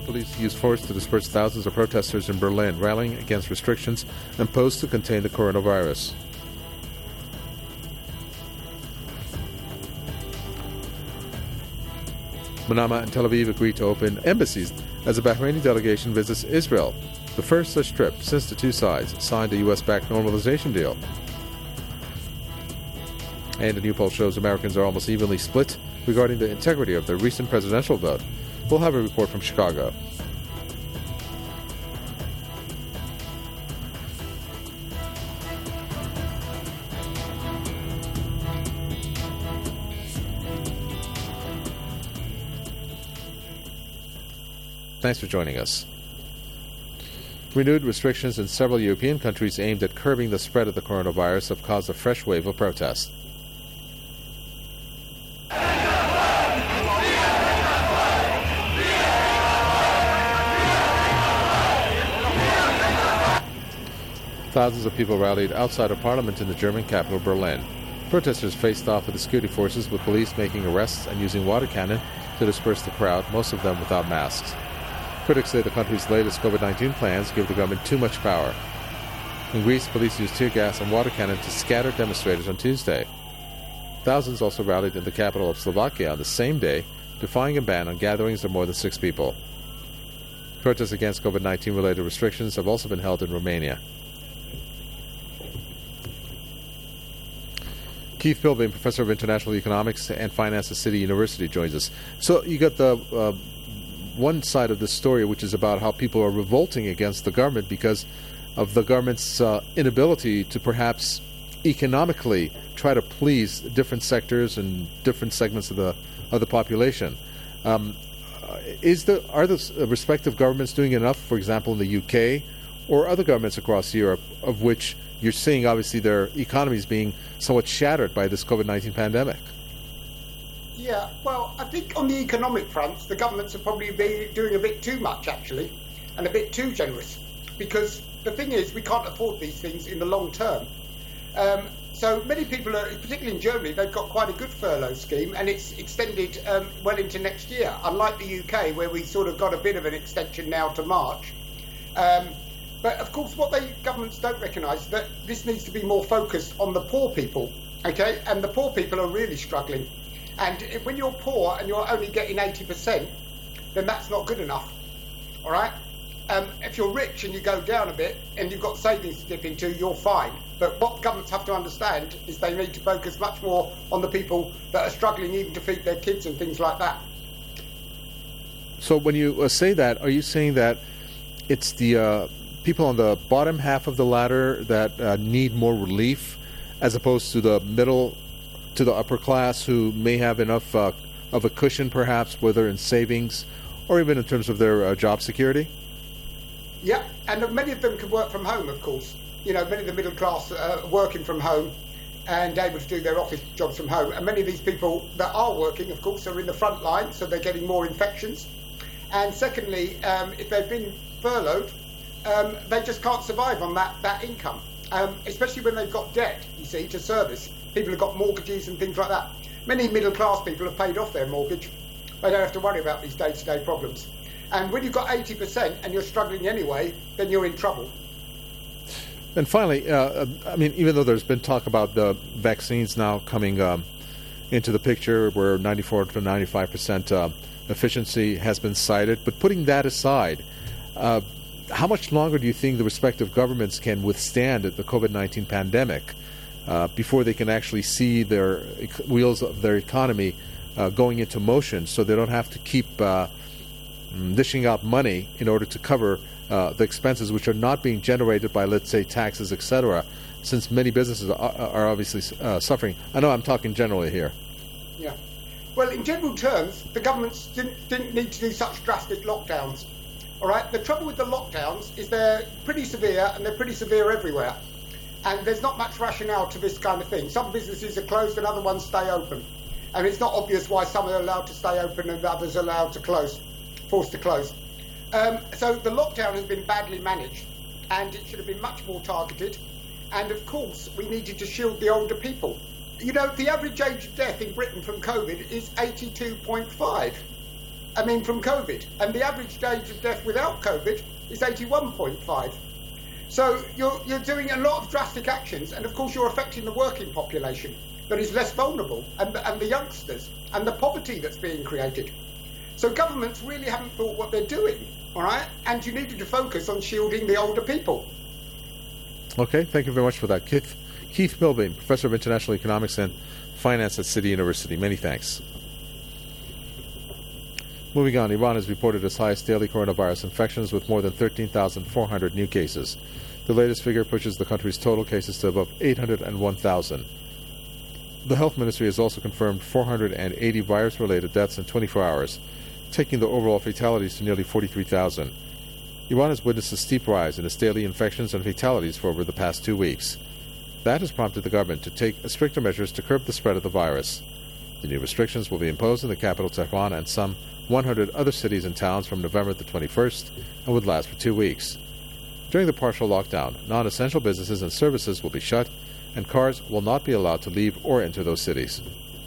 police used force to disperse thousands of protesters in Berlin, rallying against restrictions imposed to contain the coronavirus. Manama and Tel Aviv agreed to open embassies as a Bahraini delegation visits Israel, the first such trip since the two sides signed a U.S.-backed normalization deal. And a new poll shows Americans are almost evenly split regarding the integrity of the recent presidential vote. We'll have a report from Chicago. Thanks for joining us. Renewed restrictions in several European countries aimed at curbing the spread of the coronavirus have caused a fresh wave of protests. Thousands of people rallied outside of Parliament in the German capital, Berlin. Protesters faced off with the security forces, with police making arrests and using water cannon to disperse the crowd, most of them without masks. Critics say the country's latest COVID-19 plans give the government too much power. In Greece, police used tear gas and water cannon to scatter demonstrators on Tuesday. Thousands also rallied in the capital of Slovakia on the same day, defying a ban on gatherings of more than 6 people. Protests against COVID-19 related restrictions have also been held in Romania. Keith Philbin, professor of international economics and finance at City University, joins us. So you got the one side of the story, which is about how people are revolting against the government because of the government's inability to perhaps economically try to please different sectors and different segments of the population. Are the respective governments doing enough, for example, in the UK or other governments across Europe, of which you're seeing obviously their economies being somewhat shattered by this COVID-19 pandemic? Yeah, well, I think on the economic front, the governments are probably doing a bit too much, actually, and a bit too generous. Because the thing is, we can't afford these things in the long term. So many people, particularly in Germany, they've got quite a good furlough scheme, and it's extended well into next year, unlike the UK, where we sort of got a bit of an extension now to March. But of course, what governments don't recognise is that this needs to be more focused on the poor people, okay? And the poor people are really struggling. And when you're poor and you're only getting 80%, then that's not good enough, all right? If you're rich and you go down a bit and you've got savings to dip into, you're fine. But what governments have to understand is they need to focus much more on the people that are struggling even to feed their kids and things like that. So when you say that, are you saying that it's the people on the bottom half of the ladder that need more relief as opposed to the middle to the upper class who may have enough of a cushion, perhaps, whether in savings or even in terms of their job security? Yeah, and many of them can work from home, of course. You know, many of the middle class are working from home and able to do their office jobs from home. And many of these people that are working, of course, are in the front line, so they're getting more infections. And secondly, if they've been furloughed, they just can't survive on that income, especially when they've got debt, you see, to service. People have got mortgages and things like that. Many middle-class people have paid off their mortgage. They don't have to worry about these day-to-day problems. And when you've got 80% and you're struggling anyway, then you're in trouble. And finally, I mean, even though there's been talk about the vaccines now coming into the picture where 94 to 95% efficiency has been cited, but putting that aside, how much longer do you think the respective governments can withstand the COVID-19 pandemic before they can actually see their wheels of their economy going into motion so they don't have to keep dishing out money in order to cover the expenses which are not being generated by, let's say, taxes, etc., since many businesses are obviously suffering? I know I'm talking generally here. Yeah. Well, in general terms, the governments didn't need to do such drastic lockdowns. All right. The trouble with the lockdowns is they're pretty severe, and they're pretty severe everywhere. And there's not much rationale to this kind of thing. Some businesses are closed and other ones stay open. And it's not obvious why some are allowed to stay open and others are allowed to close, forced to close. So the lockdown has been badly managed, and it should have been much more targeted. And of course, we needed to shield the older people. You know, the average age of death in Britain from COVID is 82.5. from COVID. And the average age of death without COVID is 81.5. So you're doing a lot of drastic actions, and of course you're affecting the working population that is less vulnerable, and the youngsters, and the poverty that's being created. So governments really haven't thought what they're doing, all right? And you needed to focus on shielding the older people. Okay, thank you very much for that. Keith Milbain, Professor of International Economics and Finance at City University. Many thanks. Moving on, Iran has reported its highest daily coronavirus infections with more than 13,400 new cases. The latest figure pushes the country's total cases to above 801,000. The health ministry has also confirmed 480 virus-related deaths in 24 hours, taking the overall fatalities to nearly 43,000. Iran has witnessed a steep rise in its daily infections and fatalities for over the past 2 weeks. That has prompted the government to take stricter measures to curb the spread of the virus. The new restrictions will be imposed in the capital Tehran and some 100 other cities and towns from November the 21st and would last for 2 weeks. During the partial lockdown, non-essential businesses and services will be shut, and cars will not be allowed to leave or enter those cities.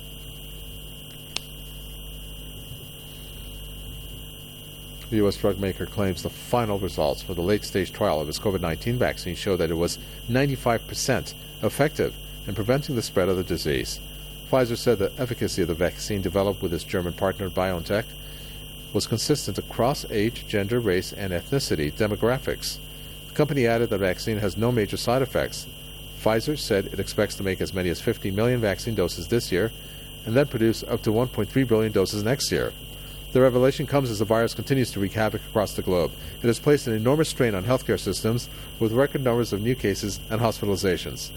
The U.S. drug maker claims the final results for the late-stage trial of its COVID-19 vaccine show that it was 95% effective in preventing the spread of the disease. Pfizer said the efficacy of the vaccine developed with its German partner BioNTech was consistent across age, gender, race, and ethnicity demographics. The company added the vaccine has no major side effects. Pfizer said it expects to make as many as 50 million vaccine doses this year and then produce up to 1.3 billion doses next year. The revelation comes as the virus continues to wreak havoc across the globe. It has placed an enormous strain on healthcare systems with record numbers of new cases and hospitalizations.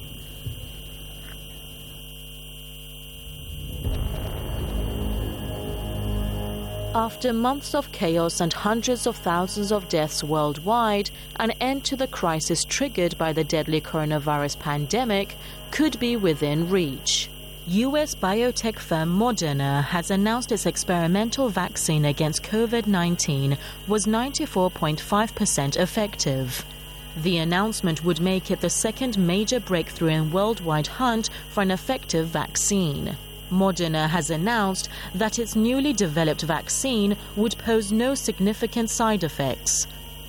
After months of chaos and hundreds of thousands of deaths worldwide, an end to the crisis triggered by the deadly coronavirus pandemic could be within reach. U.S. biotech firm Moderna has announced its experimental vaccine against COVID-19 was 94.5% effective. The announcement would make it the second major breakthrough in worldwide hunt for an effective vaccine. Moderna has announced that its newly developed vaccine would pose no significant side effects.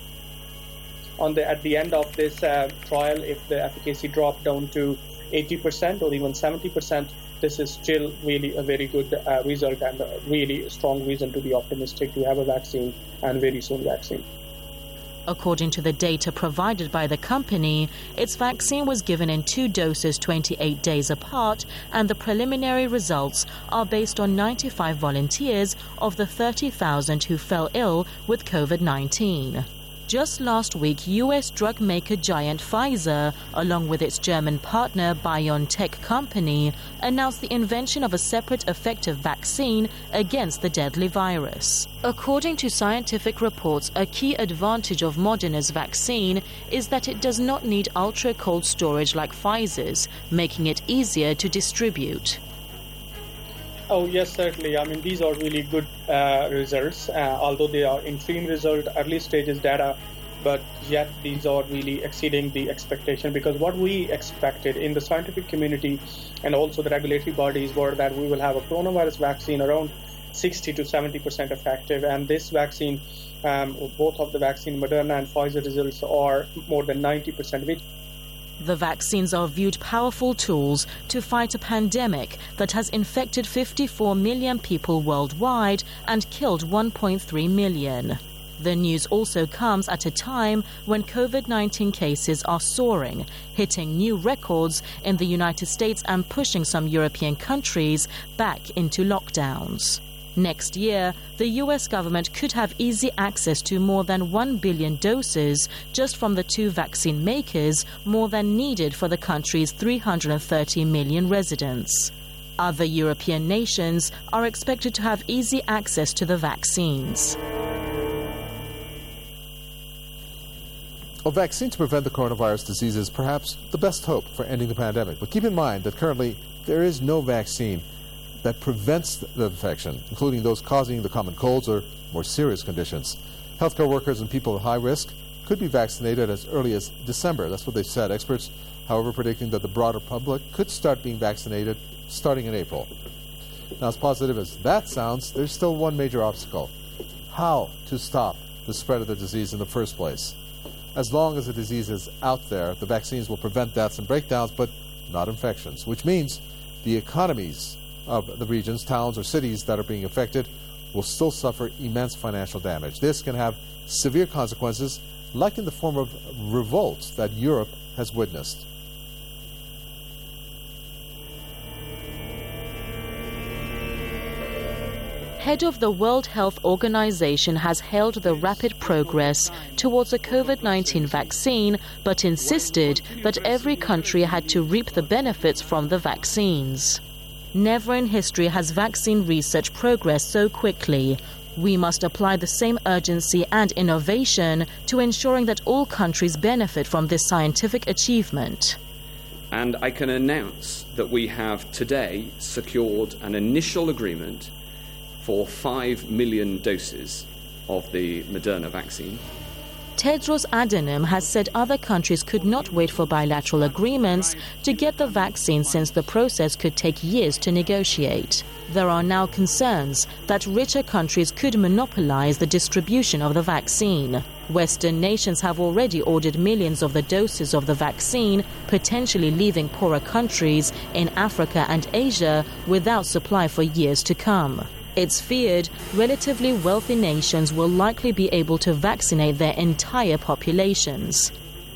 At the end of this trial, if the efficacy dropped down to 80% or even 70%, this is still really a very good result and a really strong reason to be optimistic to have a vaccine, and very soon vaccine. According to the data provided by the company, its vaccine was given in 2 doses 28 days apart, and the preliminary results are based on 95 volunteers of the 30,000 who fell ill with COVID-19. Just last week, U.S. drug maker giant Pfizer, along with its German partner BioNTech company, announced the invention of a separate effective vaccine against the deadly virus. According to scientific reports, a key advantage of Moderna's vaccine is that it does not need ultra-cold storage like Pfizer's, making it easier to distribute. Oh, yes, certainly. These are really good results, although they are interim result, early stages data, but yet these are really exceeding the expectation, because what we expected in the scientific community and also the regulatory bodies were that we will have a coronavirus vaccine around 60 to 70% effective, and this vaccine, both of the vaccine, Moderna and Pfizer results are more than 90%, which the vaccines are viewed powerful tools to fight a pandemic that has infected 54 million people worldwide and killed 1.3 million. The news also comes at a time when COVID-19 cases are soaring, hitting new records in the United States and pushing some European countries back into lockdowns. Next year, the U.S. government could have easy access to more than 1 billion doses just from the 2 vaccine makers, more than needed for the country's 330 million residents. Other European nations are expected to have easy access to the vaccines. A vaccine to prevent the coronavirus disease is perhaps the best hope for ending the pandemic. But keep in mind that currently there is no vaccine that prevents the infection, including those causing the common colds or more serious conditions. Healthcare workers and people at high risk could be vaccinated as early as December. That's what they said. Experts, however, predicting that the broader public could start being vaccinated starting in April. Now, as positive as that sounds, there's still one major obstacle. how to stop the spread of the disease in the first place. As long as the disease is out there, the vaccines will prevent deaths and breakdowns, but not infections, which means the economies of the regions, towns, or cities that are being affected will still suffer immense financial damage. This can have severe consequences, like in the form of revolt that Europe has witnessed. Head of the World Health Organization has hailed the rapid progress towards a COVID-19 vaccine, but insisted that every country had to reap the benefits from the vaccines. Never in history has vaccine research progressed so quickly. We must apply the same urgency and innovation to ensuring that all countries benefit from this scientific achievement. And I can announce that we have today secured an initial agreement for 5 million doses of the Moderna vaccine. Tedros Adhanom has said other countries could not wait for bilateral agreements to get the vaccine, since the process could take years to negotiate. There are now concerns that richer countries could monopolize the distribution of the vaccine. Western nations have already ordered millions of the doses of the vaccine, potentially leaving poorer countries in Africa and Asia without supply for years to come. It's feared relatively wealthy nations will likely be able to vaccinate their entire populations.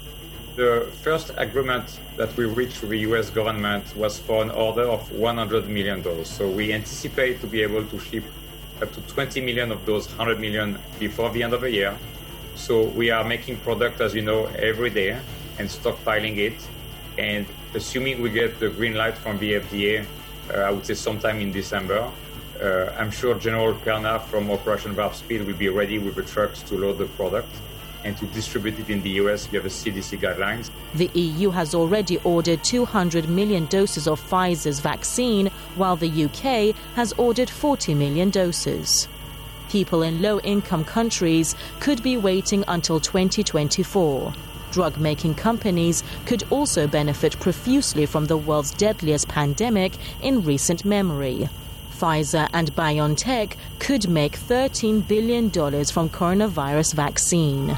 The first agreement that we reached with the US government was for an order of 100 million doses. So we anticipate to be able to ship up to 20 million of those 100 million before the end of the year. So we are making product, as you know, every day and stockpiling it. And assuming we get the green light from the FDA, I would say sometime in December, I'm sure General Perna from Operation Warp Speed will be ready with the trucks to load the product and to distribute it in the US. We have a CDC guidelines. The EU has already ordered 200 million doses of Pfizer's vaccine, while the UK has ordered 40 million doses. People in low-income countries could be waiting until 2024. Drug-making companies could also benefit profusely from the world's deadliest pandemic in recent memory. Pfizer and BioNTech could make $13 billion from coronavirus vaccine.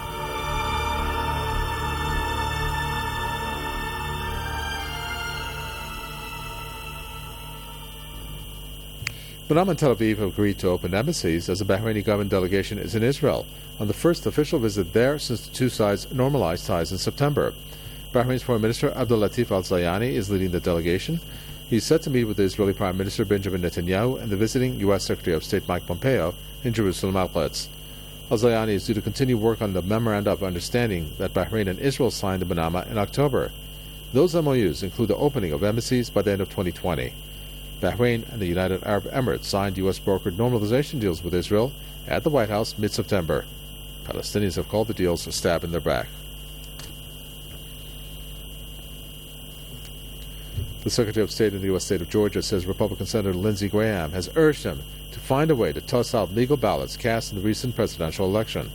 Manama and Tel Aviv have agreed to open embassies as the Bahraini government delegation is in Israel on the first official visit there since the two sides normalized ties in September. Bahrain's Foreign Minister Abdul Latif Al-Zayani is leading the delegation. He's set to meet with the Israeli Prime Minister Benjamin Netanyahu and the visiting U.S. Secretary of State Mike Pompeo in Jerusalem outlets. Al-Zayani is due to continue work on the Memorandum of Understanding that Bahrain and Israel signed in Manama in October. Those MOUs include the opening of embassies by the end of 2020. Bahrain and the United Arab Emirates signed U.S.-brokered normalization deals with Israel at the White House mid-September. Palestinians have called the deals a stab in their back. The Secretary of State in the U.S. state of Georgia says Republican Senator Lindsey Graham has urged him to find a way to toss out legal ballots cast in the recent presidential election.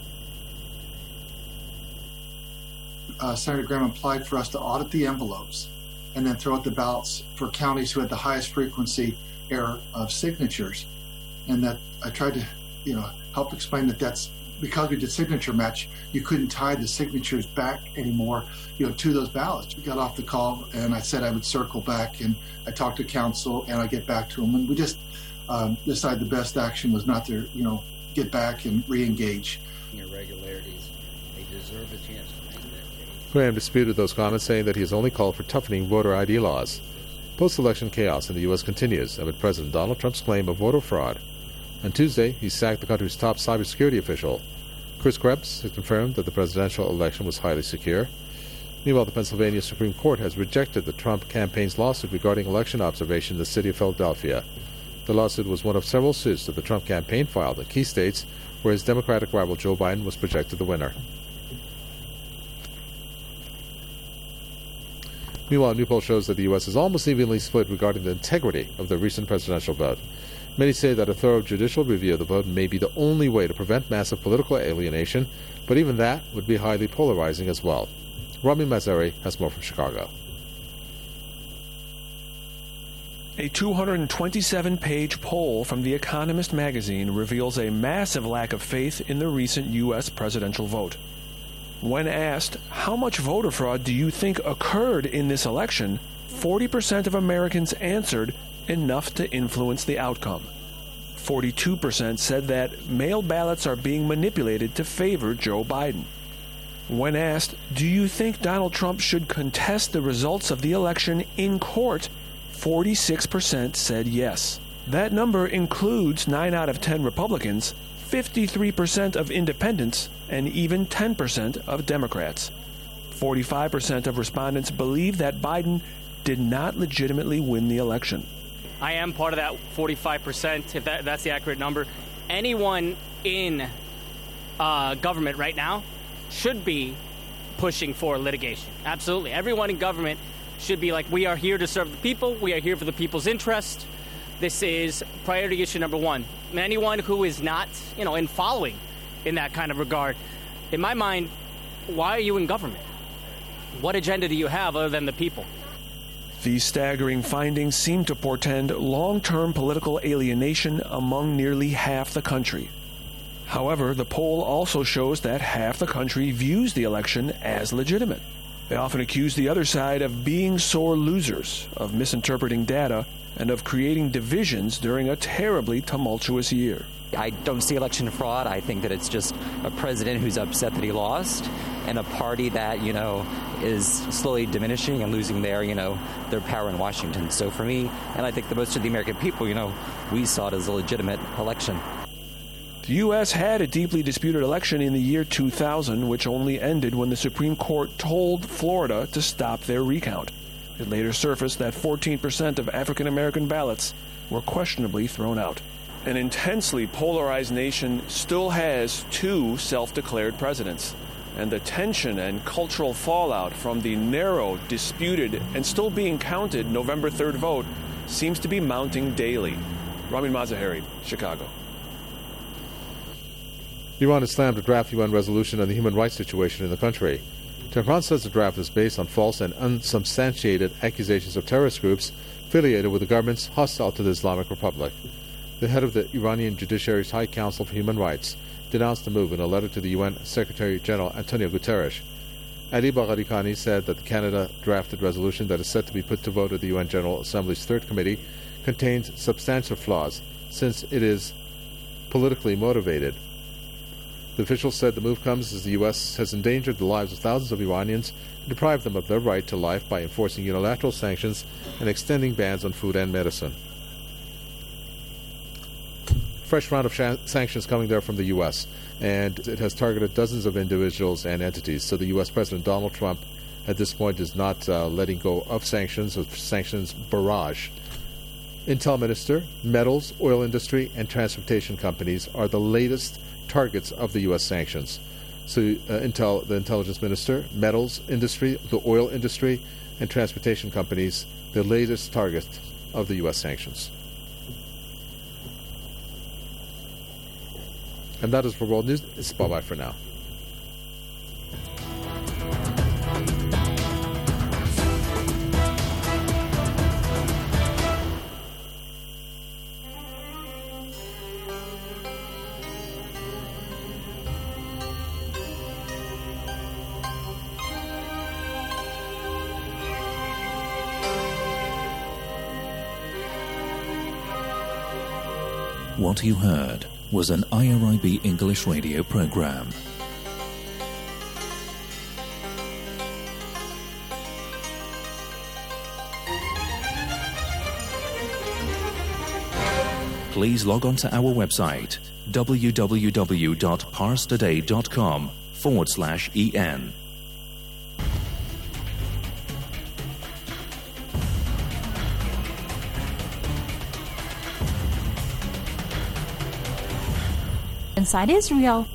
Senator Graham applied for us to audit the envelopes and then throw out the ballots for counties who had the highest frequency error of signatures. And that I tried to, help explain that that's because we did signature match, you couldn't tie the signatures back anymore, to those ballots. We got off the call, and I said I would circle back, and I talked to counsel, and I get back to them. And we just decided the best action was not to, get back and re-engage. Irregularities, they deserve a chance to make that case. Graham disputed those comments, saying that he has only called for toughening voter ID laws. Post-election chaos in the U.S. continues amid President Donald Trump's claim of voter fraud. On Tuesday, he sacked the country's top cybersecurity official. Chris Krebs has confirmed that the presidential election was highly secure. Meanwhile, the Pennsylvania Supreme Court has rejected the Trump campaign's lawsuit regarding election observation in the city of Philadelphia. The lawsuit was one of several suits that the Trump campaign filed in key states where his Democratic rival Joe Biden was projected the winner. Meanwhile, a new poll shows that the U.S. is almost evenly split regarding the integrity of the recent presidential vote. Many say that a thorough judicial review of the vote may be the only way to prevent massive political alienation, but even that would be highly polarizing as well. Rami Mazari has more from Chicago. A 227-page poll from The Economist magazine reveals a massive lack of faith in the recent U.S. presidential vote. When asked, how much voter fraud do you think occurred in this election, 40% of Americans answered enough to influence the outcome. 42% said that mail ballots are being manipulated to favor Joe Biden. When asked, do you think Donald Trump should contest the results of the election in court, 46% said yes. That number includes 9 out of 10 Republicans, 53% of independents, and even 10% of Democrats. 45% of respondents believe that Biden did not legitimately win the election. I am part of that 45%, if that's the accurate number. Anyone in government right now should be pushing for litigation. Absolutely. Everyone in government should be like, we are here to serve the people. We are here for the people's interest. This is priority issue number one. And anyone who is not, in following in that kind of regard, in my mind, why are you in government? What agenda do you have other than the people? These staggering findings seem to portend long-term political alienation among nearly half the country. However, the poll also shows that half the country views the election as legitimate. They often accuse the other side of being sore losers, of misinterpreting data, and of creating divisions during a terribly tumultuous year. I don't see election fraud. I think that it's just a president who's upset that he lost and a party that, is slowly diminishing and losing their power in Washington. So for me, and I think the most of the American people, we saw it as a legitimate election. The U.S. had a deeply disputed election in the year 2000, which only ended when the Supreme Court told Florida to stop their recount. It later surfaced that 14% of African-American ballots were questionably thrown out. An intensely polarized nation still has 2 self-declared presidents, and the tension and cultural fallout from the narrow, disputed, and still being counted November 3rd vote seems to be mounting daily. Ramin Mazaheri, Chicago. Iran has slammed a draft UN resolution on the human rights situation in the country. Tehran says the draft is based on false and unsubstantiated accusations of terrorist groups affiliated with the governments hostile to the Islamic Republic. The head of the Iranian Judiciary's High Council for Human Rights denounced the move in a letter to the UN Secretary-General Antonio Guterres. Ali Bagheri Khani said that the Canada-drafted resolution that is set to be put to vote at the UN General Assembly's Third Committee contains substantial flaws, since it is politically motivated. The official said the move comes as the U.S. has endangered the lives of thousands of Iranians and deprived them of their right to life by enforcing unilateral sanctions and extending bans on food and medicine. Fresh round of sanctions coming there from the U.S., and it has targeted dozens of individuals and entities. So the U.S. President Donald Trump, at this point, is not letting go of sanctions barrage. Intel Minister, metals, oil industry, and transportation companies are the latest targets of the U.S. sanctions. So the intelligence minister, metals industry, the oil industry, and transportation companies, the latest target of the U.S. sanctions. And that is for World News. It's bye-bye for now. What you heard was an IRIB English radio program. Please log on to our website www.parstoday.com/en. Inside Israel.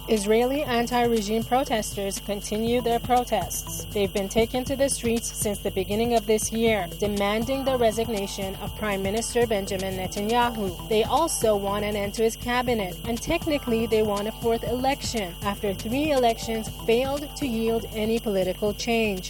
Israeli anti-regime protesters continue their protests. They've been taken to the streets since the beginning of this year, demanding the resignation of Prime Minister Benjamin Netanyahu. They also want an end to his cabinet, and technically they want a fourth election after 3 elections failed to yield any political change.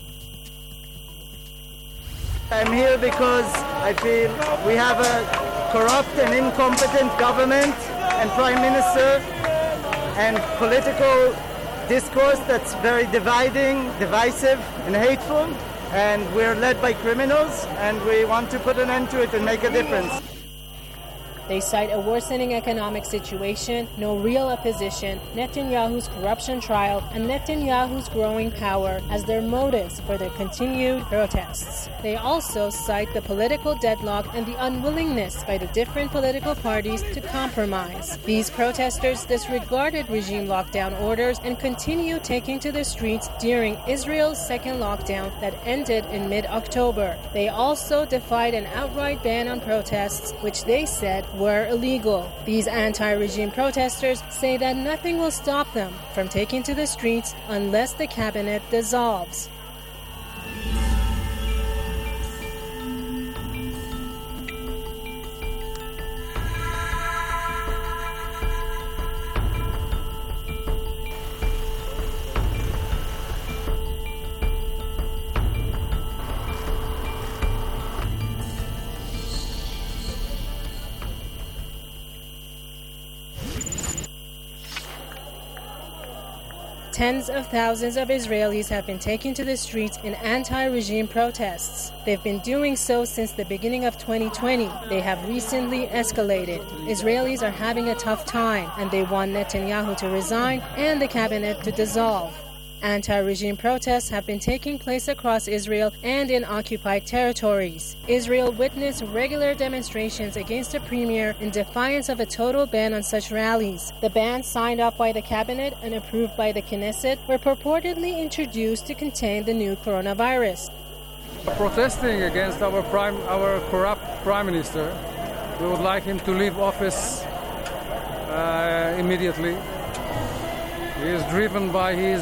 I'm here because I feel we have a corrupt and incompetent government and Prime Minister and political discourse that's very dividing, divisive, and hateful. And we're led by criminals, and we want to put an end to it and make a difference. They cite a worsening economic situation, no real opposition, Netanyahu's corruption trial, and Netanyahu's growing power as their motives for their continued protests. They also cite the political deadlock and the unwillingness by the different political parties to compromise. These protesters disregarded regime lockdown orders and continue taking to the streets during Israel's second lockdown that ended in mid-October. They also defied an outright ban on protests, which they said were illegal. These anti-regime protesters say that nothing will stop them from taking to the streets unless the cabinet dissolves. Tens of thousands of Israelis have been taken to the streets in anti-regime protests. They've been doing so since the beginning of 2020. They have recently escalated. Israelis are having a tough time, and they want Netanyahu to resign and the cabinet to dissolve. Anti-regime protests have been taking place across Israel and in occupied territories. Israel witnessed regular demonstrations against the premier in defiance of a total ban on such rallies. The bans signed off by the cabinet and approved by the Knesset were purportedly introduced to contain the new coronavirus. Protesting against our corrupt prime minister, we would like him to leave office immediately. He is driven by his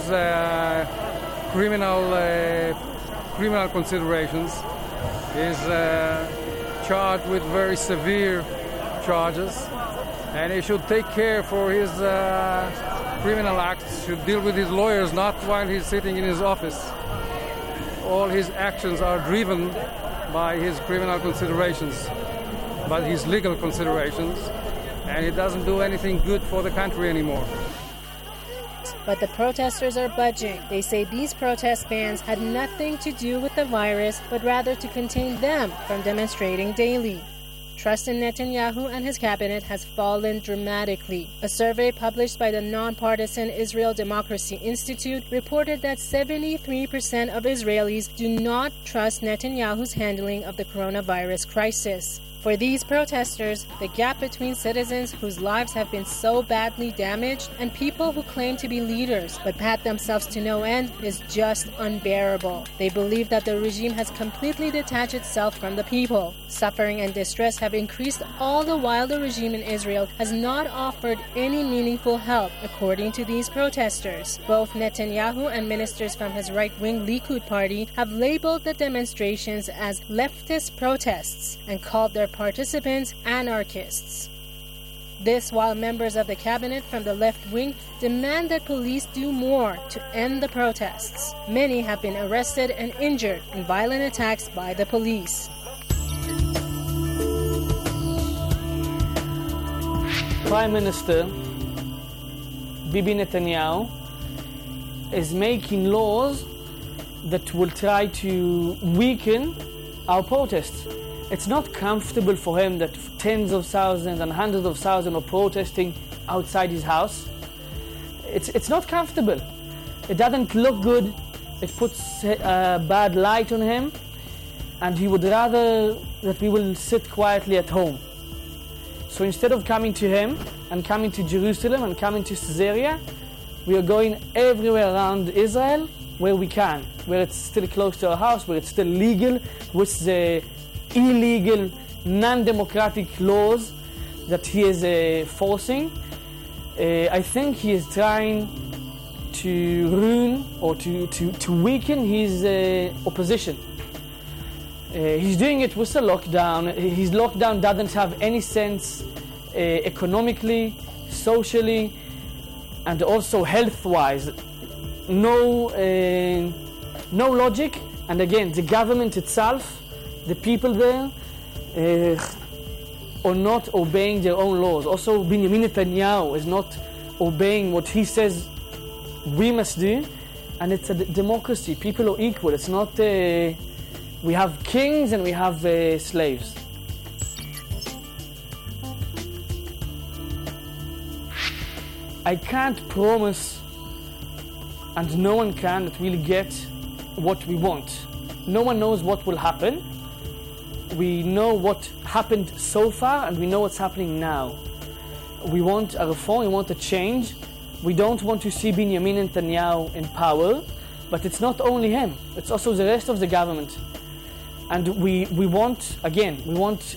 criminal considerations. He is charged with very severe charges, and he should take care for his criminal acts. Should deal with his lawyers, not while he's sitting in his office. All his actions are driven by his criminal considerations, by his legal considerations, and he doesn't do anything good for the country anymore. But the protesters are budging. They say these protest bans had nothing to do with the virus, but rather to contain them from demonstrating daily. Trust in Netanyahu and his cabinet has fallen dramatically. A survey published by the nonpartisan Israel Democracy Institute reported that 73% of Israelis do not trust Netanyahu's handling of the coronavirus crisis. For these protesters, the gap between citizens whose lives have been so badly damaged and people who claim to be leaders but pat themselves to no end is just unbearable. They believe that the regime has completely detached itself from the people. Suffering and distress have increased all the while the regime in Israel has not offered any meaningful help, according to these protesters. Both Netanyahu and ministers from his right-wing Likud party have labeled the demonstrations as leftist protests and called their participants anarchists. This while members of the cabinet from the left wing demand that police do more to end the protests. Many have been arrested and injured in violent attacks by the police. Prime Minister Bibi Netanyahu is making laws that will try to weaken our protests. It's not comfortable for him that tens of thousands and hundreds of thousands are protesting outside his house. It's not comfortable. It doesn't look good. It puts a bad light on him, and he would rather that we will sit quietly at home. So instead of coming to him and coming to Jerusalem and coming to Caesarea, we are going everywhere around Israel where we can, where it's still close to our house, where it's still legal, with the illegal, non-democratic laws that he is forcing. I think he is trying to ruin or to weaken his opposition. He's doing it with the lockdown. His lockdown doesn't have any sense economically, socially, and also health-wise. No logic. And again, the government itself, the people there, are not obeying their own laws. Also, Benjamin Netanyahu is not obeying what he says we must do. And it's a democracy. People are equal. It's not... we have kings and we have slaves. I can't promise, and no one can, that we'll get what we want. No one knows what will happen. We know what happened so far, and we know what's happening now. We want a reform, we want a change. We don't want to see Benjamin Netanyahu in power, but it's not only him, it's also the rest of the government. And we want, again, we want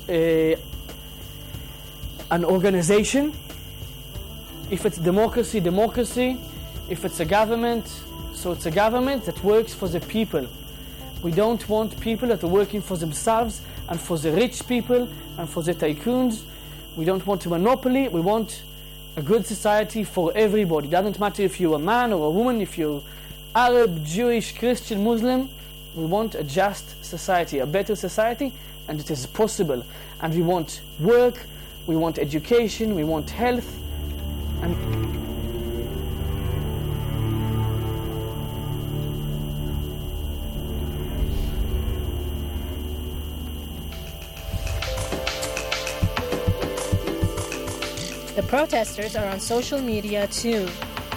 an organization. If it's democracy, democracy. If it's a government, so it's a government that works for the people. We don't want people that are working for themselves and for the rich people and for the tycoons. We don't want a monopoly. We want a good society for everybody. It doesn't matter if you're a man or a woman, if you're Arab, Jewish, Christian, Muslim. We want a just society, a better society, and it is possible. And we want work, we want education, we want health. And the protesters are on social media too.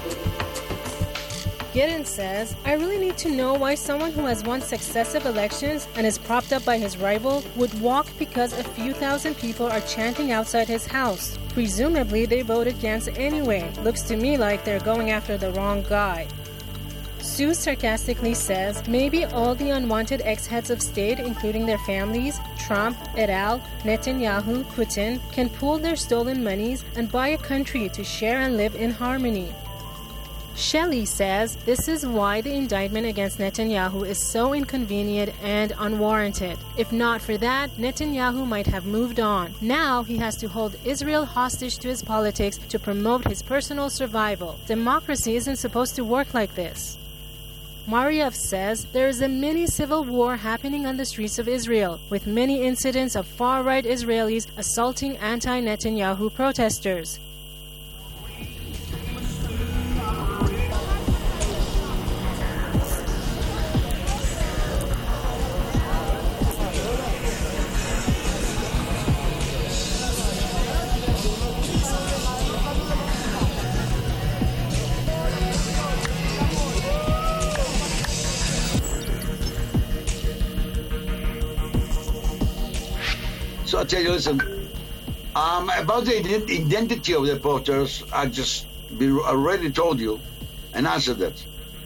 Gideon says, I really need to know why someone who has won successive elections and is propped up by his rival would walk because a few thousand people are chanting outside his house. Presumably they voted against anyway. Looks to me like they're going after the wrong guy. Sue sarcastically says, maybe all the unwanted ex-heads of state, including their families, Trump, et al., Netanyahu, Putin, can pool their stolen monies and buy a country to share and live in harmony. Shelley says this is why the indictment against Netanyahu is so inconvenient and unwarranted. If not for that, Netanyahu might have moved on. Now he has to hold Israel hostage to his politics to promote his personal survival. Democracy isn't supposed to work like this. Mariev says there is a mini civil war happening on the streets of Israel, with many incidents of far-right Israelis assaulting anti-Netanyahu protesters. So I tell you, listen, about the identity of the reporters, I already told you and answered that.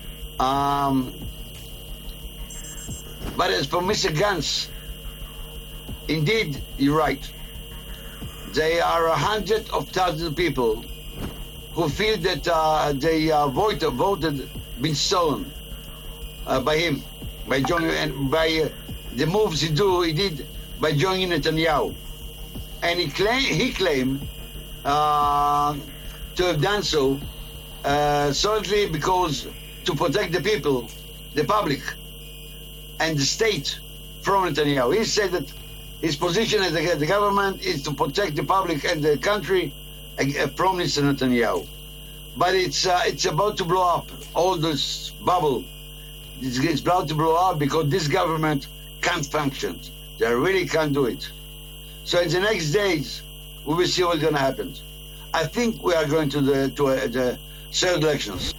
But as for Mr. Gantz, indeed, you're right. There are hundreds of thousands of people who feel that their voted been stolen by him, by joining and by the moves he did by joining Netanyahu. And he claimed to have done so solely because to protect the people, the public, and the state from Netanyahu. He said that his position as the government is to protect the public and the country from Mr. Netanyahu. But it's about to blow up. All this bubble is about to blow up because this government can't function. They really can't do it. So in the next days, we will see what's going to happen. I think we are going to the third elections.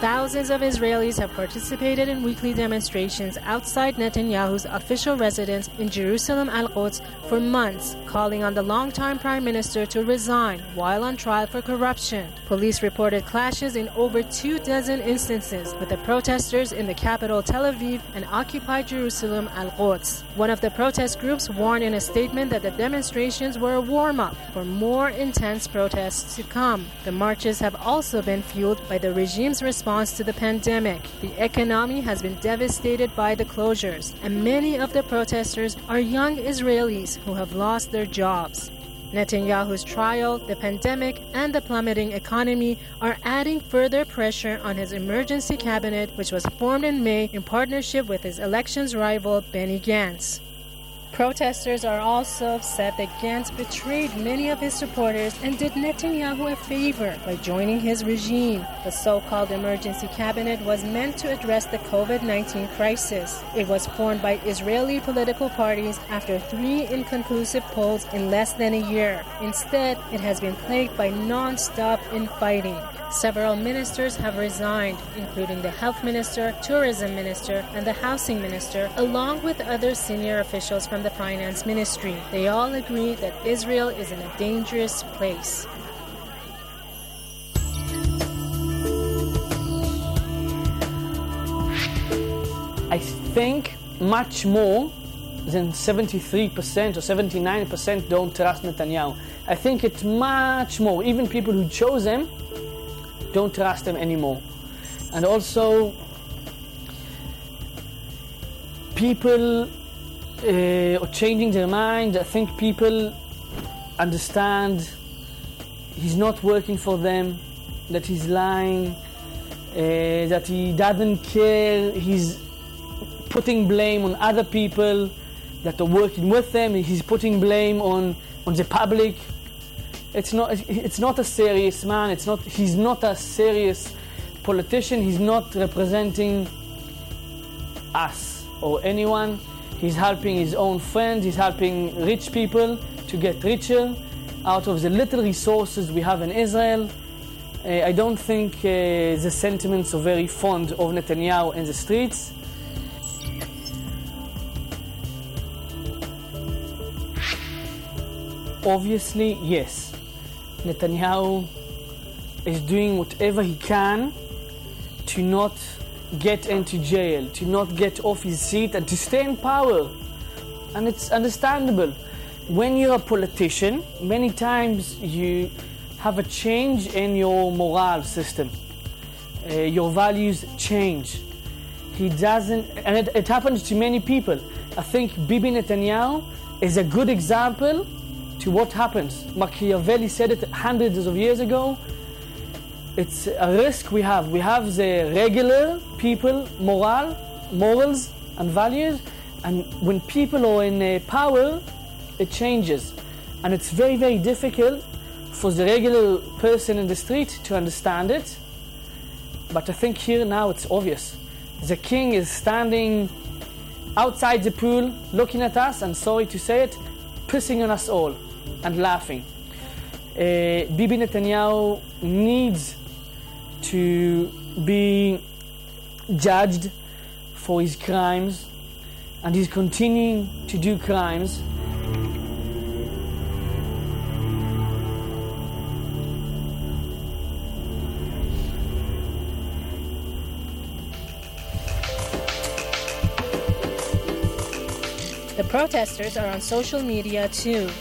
thousands of Israelis have participated in weekly demonstrations outside Netanyahu's official residence in Jerusalem Al-Quds for months, calling on the longtime prime minister to resign while on trial for corruption. Police reported clashes in over 24 instances with the protesters in the capital Tel Aviv and occupied Jerusalem Al-Quds. One of the protest groups warned in a statement that the demonstrations were a warm-up for more intense protests to come. The marches have also been fueled by the regime's response to the pandemic. The economy has been devastated by the closures, and many of the protesters are young Israelis who have lost their jobs. Netanyahu's trial, the pandemic, and the plummeting economy are adding further pressure on his emergency cabinet, which was formed in May in partnership with his elections rival Benny Gantz. Protesters are also upset that Gantz betrayed many of his supporters and did Netanyahu a favor by joining his regime. The so-called emergency cabinet was meant to address the COVID-19 crisis. It was formed by Israeli political parties after 3 inconclusive polls in less than a year. Instead, it has been plagued by non-stop infighting. Several ministers have resigned, including the health minister, tourism minister, and the housing minister, along with other senior officials from the finance ministry. They all agree that Israel is in a dangerous place. I think much more than 73% or 79% don't trust Netanyahu. I think it's much more. Even people who chose him don't trust him anymore. And also, people are changing their mind. I think people understand he's not working for them, that he's lying, that he doesn't care. He's putting blame on other people that are working with them. He's putting blame on the public. It's not a serious man. He's not a serious politician. He's not representing us or anyone. He's helping his own friends. He's helping rich people to get richer out of the little resources we have in Israel. I don't think the sentiments are very fond of Netanyahu in the streets. Obviously, yes. Netanyahu is doing whatever he can to not get into jail, to not get off his seat, and to stay in power. And it's understandable. When you're a politician, many times you have a change in your moral system. Your values change. He doesn't, and it happens to many people. I think Bibi Netanyahu is a good example to what happens. Machiavelli said it hundreds of years ago. It's a risk we have. We have the regular people, morals and values, and when people are in power, it changes. And it's very, very difficult for the regular person in the street to understand it. But I think here now it's obvious. The king is standing outside the pool, looking at us, and sorry to say it, pissing on us all and laughing. Bibi Netanyahu needs to be judged for his crimes, and he's continuing to do crimes. The protesters are on social media too.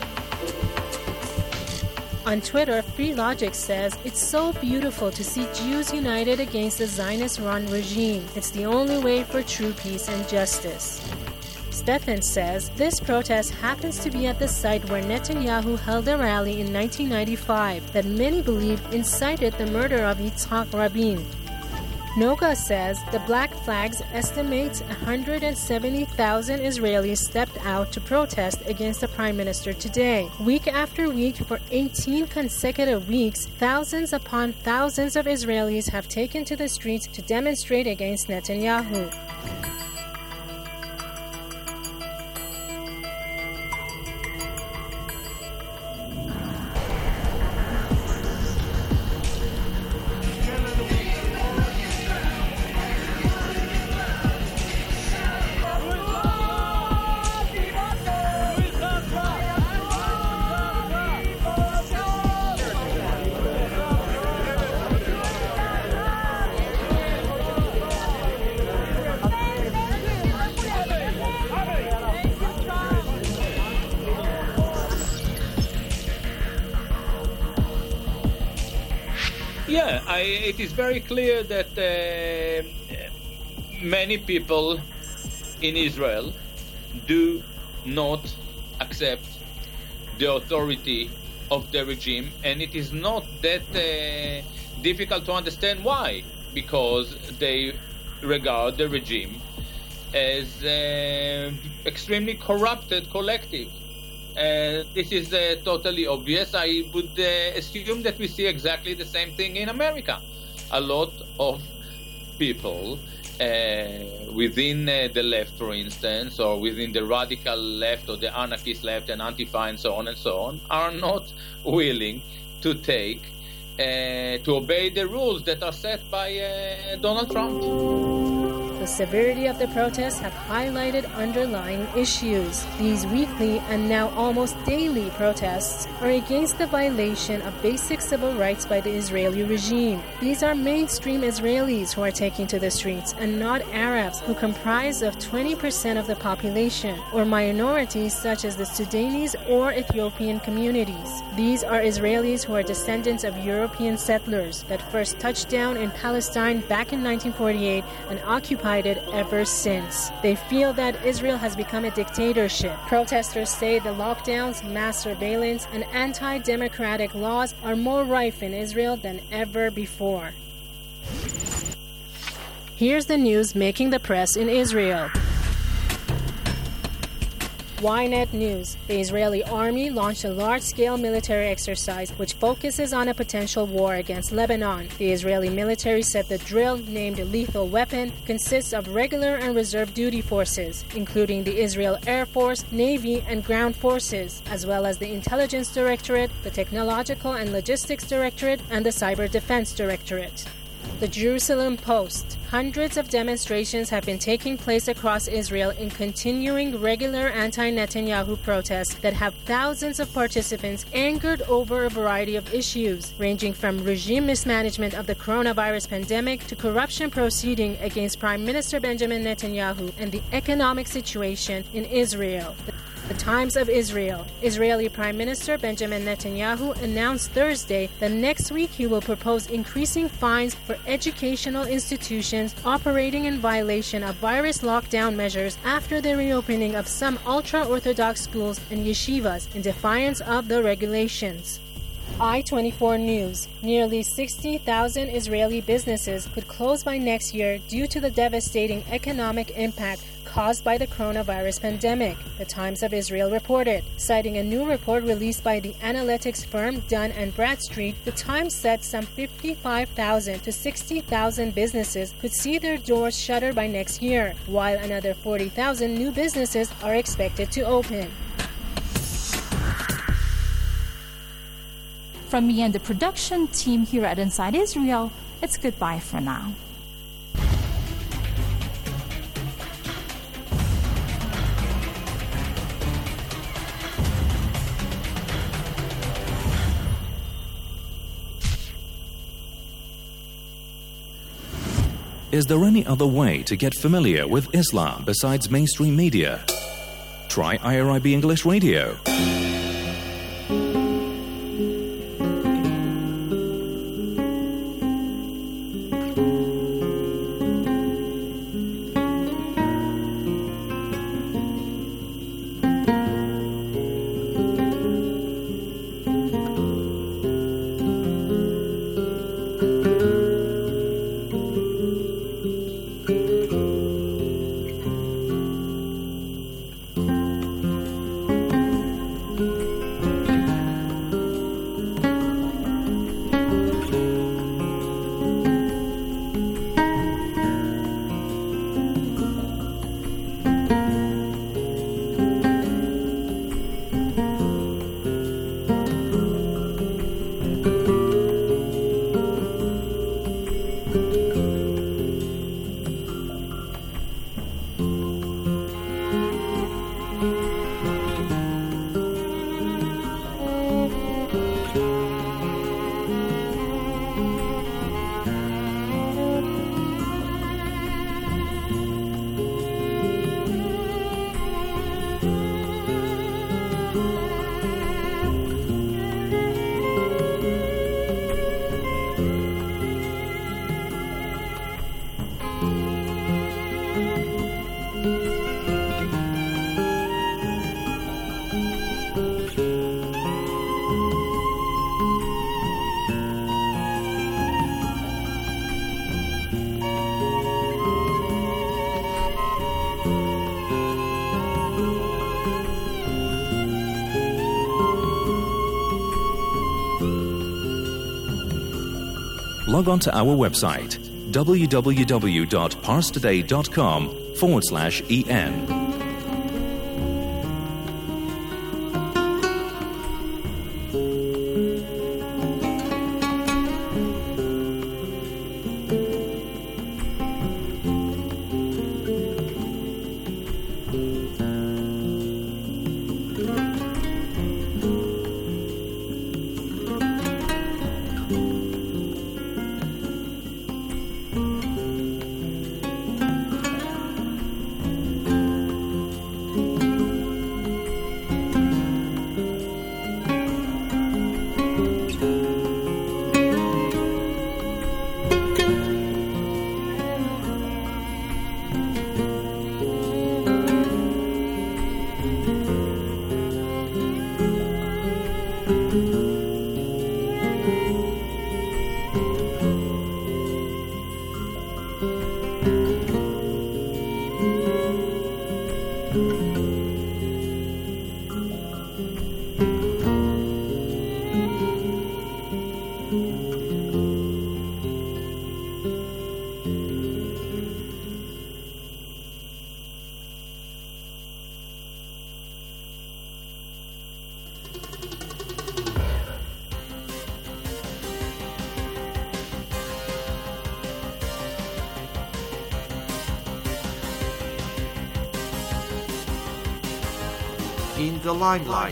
On Twitter, Free Logic says, "It's so beautiful to see Jews united against the Zionist-run regime. It's the only way for true peace and justice." Stefan says, "This protest happens to be at the site where Netanyahu held a rally in 1995 that many believe incited the murder of Yitzhak Rabin." Noga says the Black Flags estimates 170,000 Israelis stepped out to protest against the Prime Minister today. Week after week, for 18 consecutive weeks, thousands upon thousands of Israelis have taken to the streets to demonstrate against Netanyahu. it is very clear that many people in Israel do not accept the authority of the regime, and it is not that difficult to understand why, because they regard the regime as extremely corrupted collective. This is totally obvious. I would assume that we see exactly the same thing in America. A lot of people within the left, for instance, or within the radical left or the anarchist left and Antifa and so on, are not willing to to obey the rules that are set by Donald Trump. The severity of the protests have highlighted underlying issues. These weekly and now almost daily protests are against the violation of basic civil rights by the Israeli regime. These are mainstream Israelis who are taking to the streets and not Arabs, who comprise of 20% of the population, or minorities such as the Sudanese or Ethiopian communities. These are Israelis who are descendants of European settlers that first touched down in Palestine back in 1948 and occupied it ever since. They feel that Israel has become a dictatorship. Protesters say the lockdowns, mass surveillance, and anti-democratic laws are more rife in Israel than ever before. Here's the news making the press in Israel. Ynet News. The Israeli army launched a large-scale military exercise which focuses on a potential war against Lebanon. The Israeli military said the drill, named Lethal Weapon, consists of regular and reserve duty forces, including the Israel Air Force, Navy, and ground forces, as well as the Intelligence Directorate, the Technological and Logistics Directorate, and the Cyber Defense Directorate. The Jerusalem Post. Hundreds of demonstrations have been taking place across Israel in continuing regular anti-Netanyahu protests that have thousands of participants angered over a variety of issues, ranging from regime mismanagement of the coronavirus pandemic to corruption proceeding against Prime Minister Benjamin Netanyahu and the economic situation in Israel. The Times of Israel. Israeli Prime Minister Benjamin Netanyahu announced Thursday that next week he will propose increasing fines for educational institutions operating in violation of virus lockdown measures after the reopening of some ultra-Orthodox schools and yeshivas in defiance of the regulations. I-24 News. Nearly 60,000 Israeli businesses could close by next year due to the devastating economic impact caused by the coronavirus pandemic, the Times of Israel reported. Citing a new report released by the analytics firm Dun & Bradstreet, the Times said some 55,000 to 60,000 businesses could see their doors shuttered by next year, while another 40,000 new businesses are expected to open. From me and the production team here at Inside Israel, it's goodbye for now. Is there any other way to get familiar with Islam besides mainstream media? Try IRIB English Radio. log on to our website, www.parstoday.com/en. In the limelight.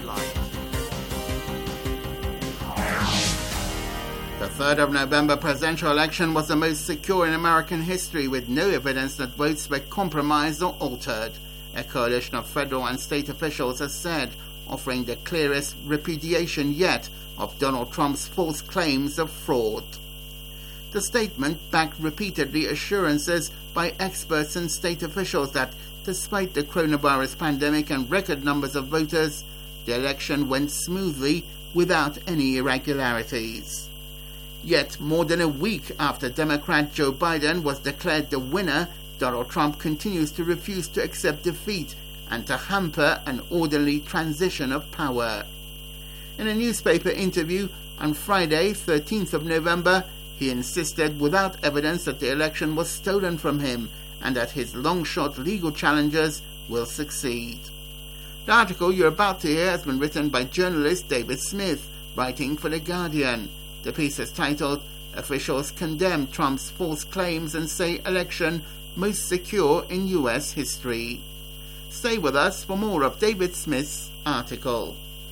The 3rd of November presidential election was the most secure in American history, with no evidence that votes were compromised or altered, a coalition of federal and state officials has said, offering the clearest repudiation yet of Donald Trump's false claims of fraud. The statement backed repeatedly assurances by experts and state officials that despite the coronavirus pandemic and record numbers of voters, the election went smoothly without any irregularities. Yet, more than a week after Democrat Joe Biden was declared the winner, Donald Trump continues to refuse to accept defeat and to hamper an orderly transition of power. In a newspaper interview on Friday, 13th of November, he insisted without evidence that the election was stolen from him and that his long-shot legal challenges will succeed. The article you're about to hear has been written by journalist David Smith, writing for The Guardian. The piece is titled, "Officials Condemn Trump's False Claims and Say Election Most Secure in U.S. History." Stay with us for more of David Smith's article.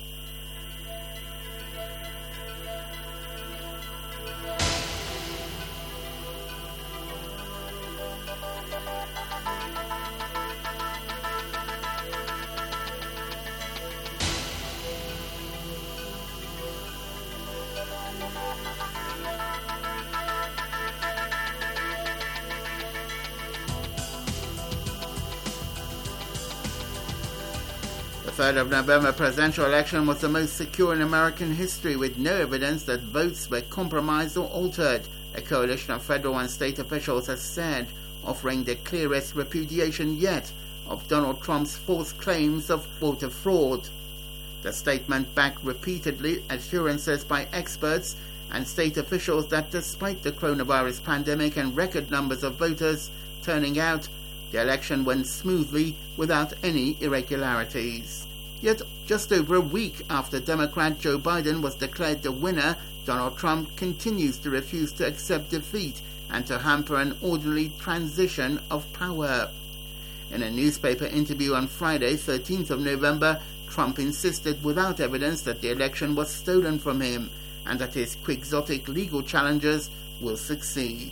The 3rd of November presidential election was the most secure in American history, with no evidence that votes were compromised or altered, a coalition of federal and state officials has said, offering the clearest repudiation yet of Donald Trump's false claims of voter fraud. The statement backed repeatedly assurances by experts and state officials that despite the coronavirus pandemic and record numbers of voters turning out, the election went smoothly without any irregularities. Yet, just over a week after Democrat Joe Biden was declared the winner, Donald Trump continues to refuse to accept defeat and to hamper an orderly transition of power. In a newspaper interview on Friday, 13th of November, Trump insisted without evidence that the election was stolen from him and that his quixotic legal challenges will succeed.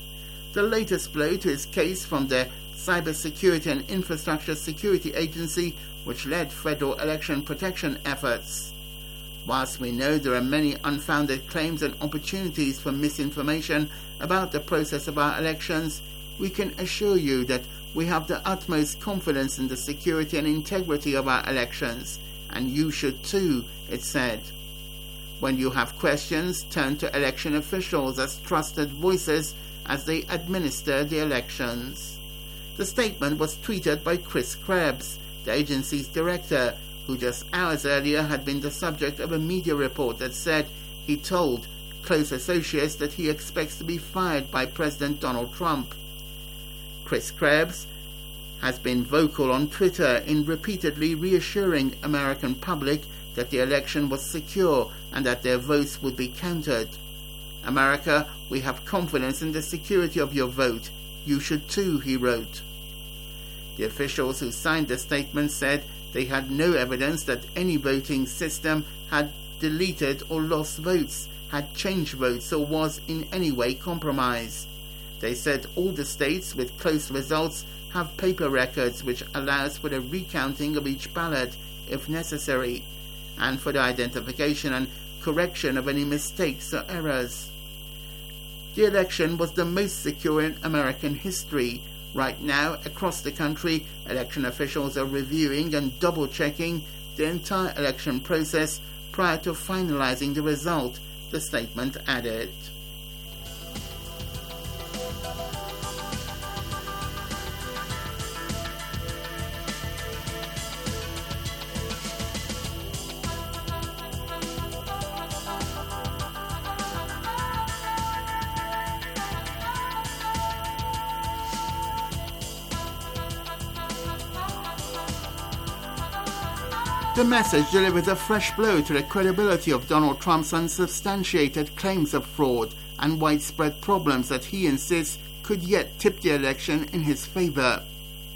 The latest blow to his case from the Cybersecurity and Infrastructure Security Agency, which led federal election protection efforts. Whilst we know there are many unfounded claims and opportunities for misinformation about the process of our elections, we can assure you that we have the utmost confidence in the security and integrity of our elections, and you should too, it said. When you have questions, turn to election officials as trusted voices as they administer the elections. The statement was tweeted by Chris Krebs, the agency's director, who just hours earlier had been the subject of a media report that said he told close associates that he expects to be fired by President Donald Trump. Chris Krebs has been vocal on Twitter in repeatedly reassuring American public that the election was secure and that their votes would be counted. "America, we have confidence in the security of your vote. You should too," he wrote. The officials who signed the statement said they had no evidence that any voting system had deleted or lost votes, had changed votes, or was in any way compromised. They said all the states with close results have paper records which allows for the recounting of each ballot if necessary, and for the identification and correction of any mistakes or errors. The election was the most secure in American history. Right now, across the country, election officials are reviewing and double-checking the entire election process prior to finalizing the result, the statement added. The message delivers a fresh blow to the credibility of Donald Trump's unsubstantiated claims of fraud and widespread problems that he insists could yet tip the election in his favor.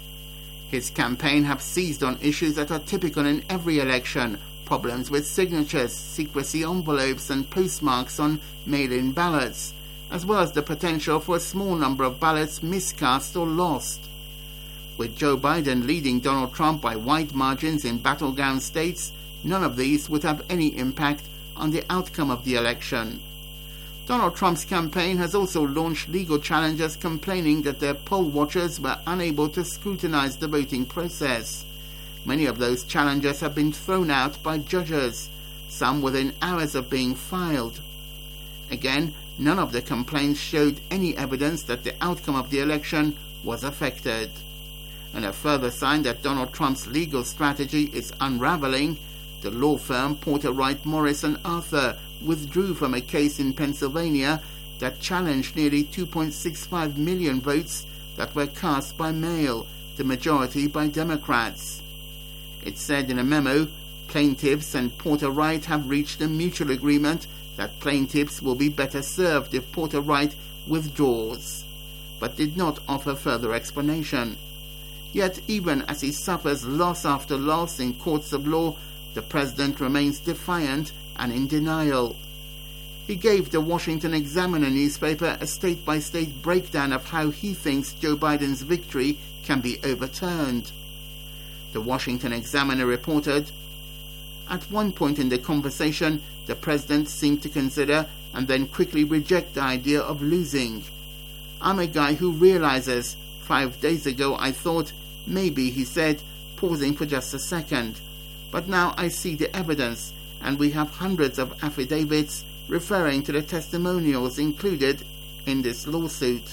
His campaign have seized on issues that are typical in every election: problems with signatures, secrecy envelopes and postmarks on mail-in ballots, as well as the potential for a small number of ballots miscast or lost. With Joe Biden leading Donald Trump by wide margins in battleground states, none of these would have any impact on the outcome of the election. Donald Trump's campaign has also launched legal challenges complaining that their poll watchers were unable to scrutinize the voting process. Many of those challenges have been thrown out by judges, some within hours of being filed. Again, none of the complaints showed any evidence that the outcome of the election was affected. And a further sign that Donald Trump's legal strategy is unraveling, the law firm Porter Wright Morris & Arthur withdrew from a case in Pennsylvania that challenged nearly 2.65 million votes that were cast by mail, the majority by Democrats. It said in a memo, plaintiffs and Porter Wright have reached a mutual agreement that plaintiffs will be better served if Porter Wright withdraws, but did not offer further explanation. Yet even as he suffers loss after loss in courts of law, the president remains defiant and in denial. He gave the Washington Examiner newspaper a state-by-state breakdown of how he thinks Joe Biden's victory can be overturned. The Washington Examiner reported, "At one point in the conversation, the president seemed to consider and then quickly reject the idea of losing. I'm a guy who realizes 5 days ago I thought, maybe, he said, pausing for just a second. But now I see the evidence, and we have hundreds of affidavits referring to the testimonials included in this lawsuit."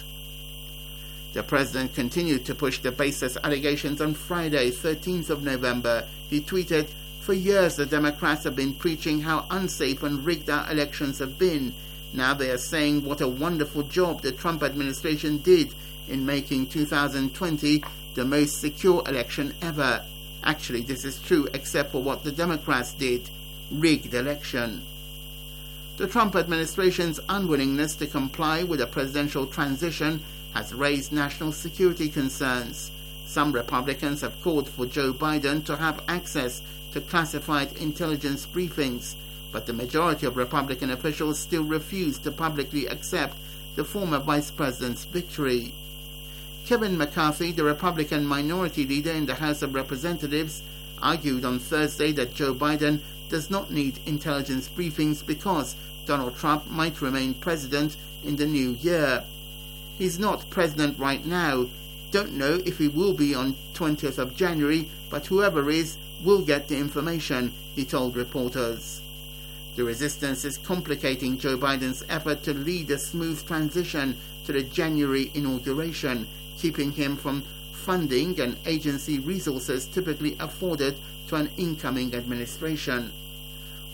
The president continued to push the baseless allegations on Friday, 13th of November. He tweeted, "For years the Democrats have been preaching how unsafe and rigged our elections have been. Now they are saying what a wonderful job the Trump administration did in making 2020 the most secure election ever. Actually, this is true except for what the Democrats did, rigged election." The Trump administration's unwillingness to comply with a presidential transition has raised national security concerns. Some Republicans have called for Joe Biden to have access to classified intelligence briefings, but the majority of Republican officials still refuse to publicly accept the former vice president's victory. Kevin McCarthy, the Republican minority leader in the House of Representatives, argued on Thursday that Joe Biden does not need intelligence briefings because Donald Trump might remain president in the new year. "He's not president right now. Don't know if he will be on 20th of January, but whoever is will get the information," he told reporters. The resistance is complicating Joe Biden's effort to lead a smooth transition to the January inauguration, keeping him from funding and agency resources typically afforded to an incoming administration.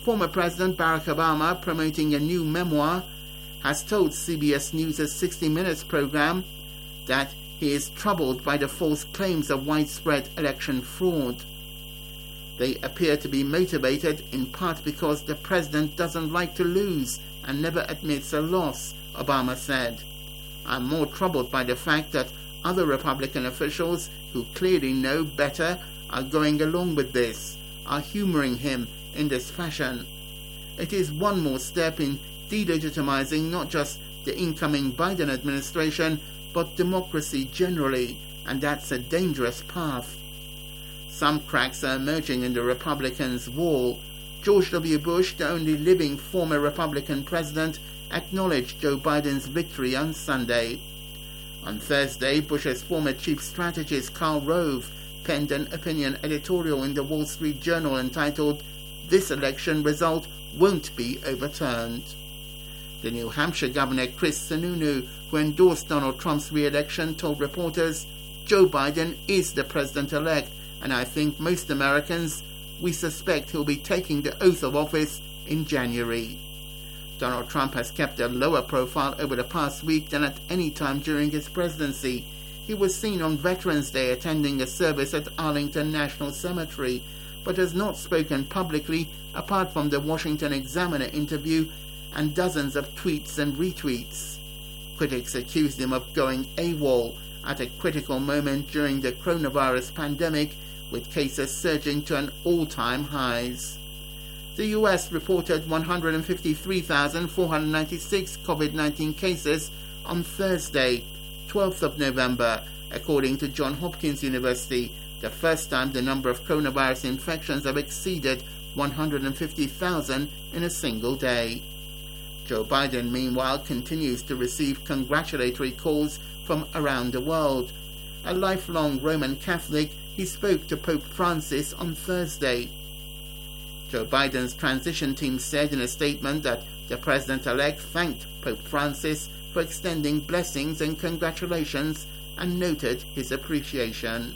Former President Barack Obama, promoting a new memoir, has told CBS News' 60 Minutes program that he is troubled by the false claims of widespread election fraud. They appear to be motivated in part because the president doesn't like to lose and never admits a loss, Obama said. I'm more troubled by the fact that other Republican officials who clearly know better are going along with this, are humoring him in this fashion. It is one more step in delegitimizing not just the incoming Biden administration, but democracy generally, and that's a dangerous path. Some cracks are emerging in the Republicans' wall. George W. Bush, the only living former Republican president, acknowledged Joe Biden's victory on Sunday. On Thursday, Bush's former chief strategist Karl Rove penned an opinion editorial in the Wall Street Journal entitled, "This election result won't be overturned." The New Hampshire Governor Chris Sununu, who endorsed Donald Trump's re-election, told reporters, "Joe Biden is the president-elect, and I think most Americans, we suspect he'll be taking the oath of office in January." Donald Trump has kept a lower profile over the past week than at any time during his presidency. He was seen on Veterans Day attending a service at Arlington National Cemetery, but has not spoken publicly apart from the Washington Examiner interview and dozens of tweets and retweets. Critics accused him of going AWOL at a critical moment during the coronavirus pandemic, with cases surging to an all-time highs. The US reported 153,496 COVID-19 cases on Thursday, 12th of November, according to Johns Hopkins University, the first time the number of coronavirus infections have exceeded 150,000 in a single day. Joe Biden, meanwhile, continues to receive congratulatory calls from around the world. A lifelong Roman Catholic, he spoke to Pope Francis on Thursday. Joe Biden's transition team said in a statement that the president-elect thanked Pope Francis for extending blessings and congratulations and noted his appreciation.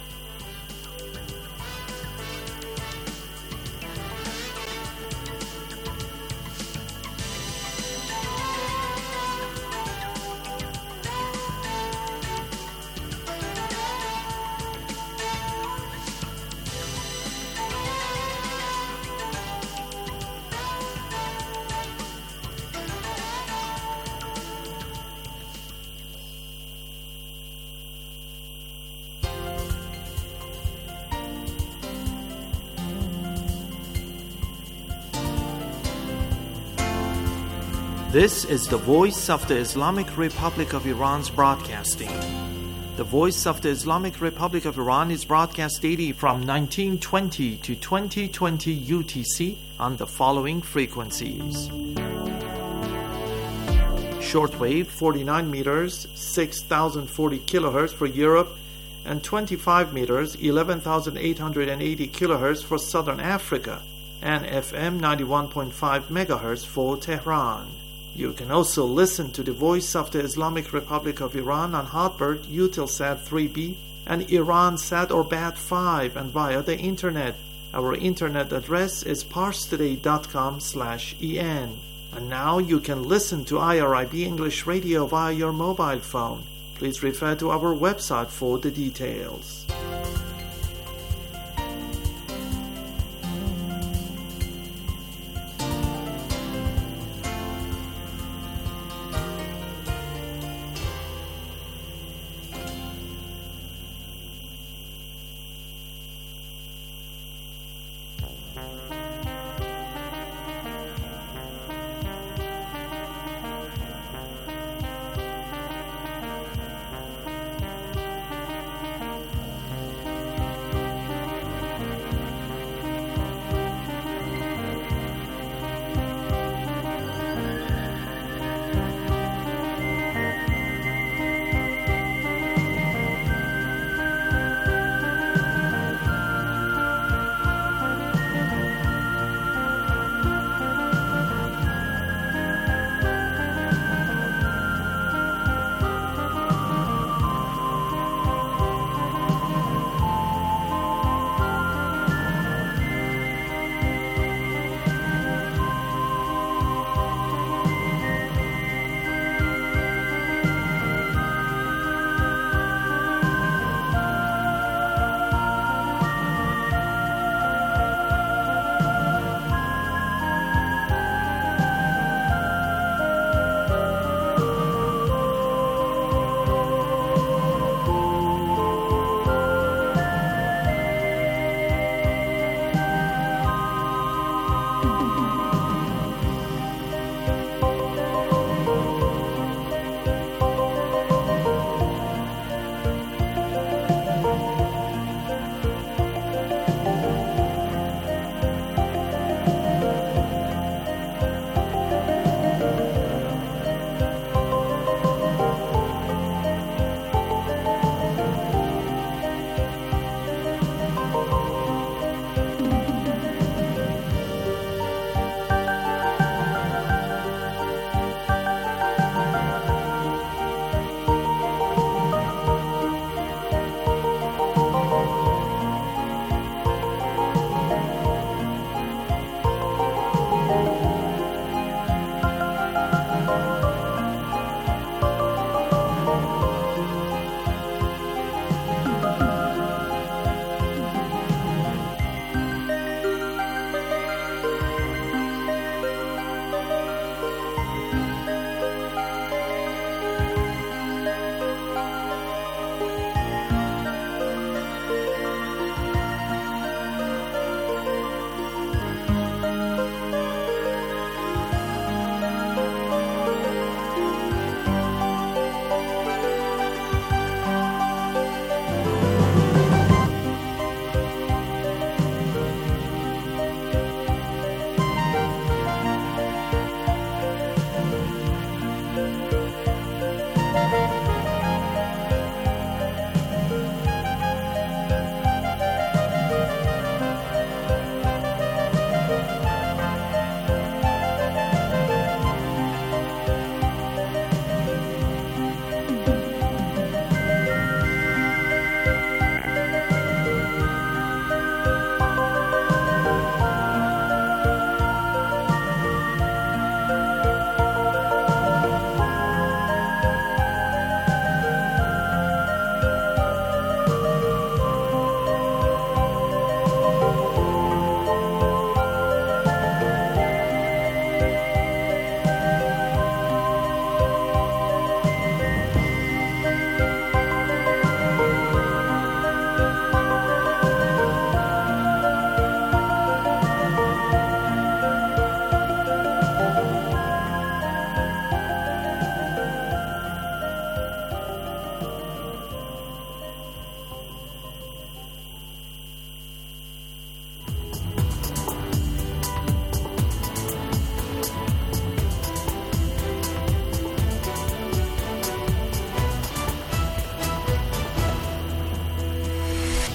This is the Voice of the Islamic Republic of Iran's broadcasting. The Voice of the Islamic Republic of Iran is broadcast daily from 1920 to 2020 UTC on the following frequencies. Shortwave 49 meters, 6,040 kilohertz for Europe, and 25 meters, 11,880 kilohertz for Southern Africa, and FM 91.5 megahertz for Tehran. You can also listen to the Voice of the Islamic Republic of Iran on Hotbird, Eutelsat 3B, and Iransat or BAT5, and via the Internet. Our Internet address is parstoday.com/en. And now you can listen to IRIB English Radio via your mobile phone. Please refer to our website for the details.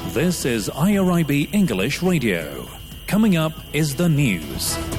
This is IRIB English Radio. Coming up is the news.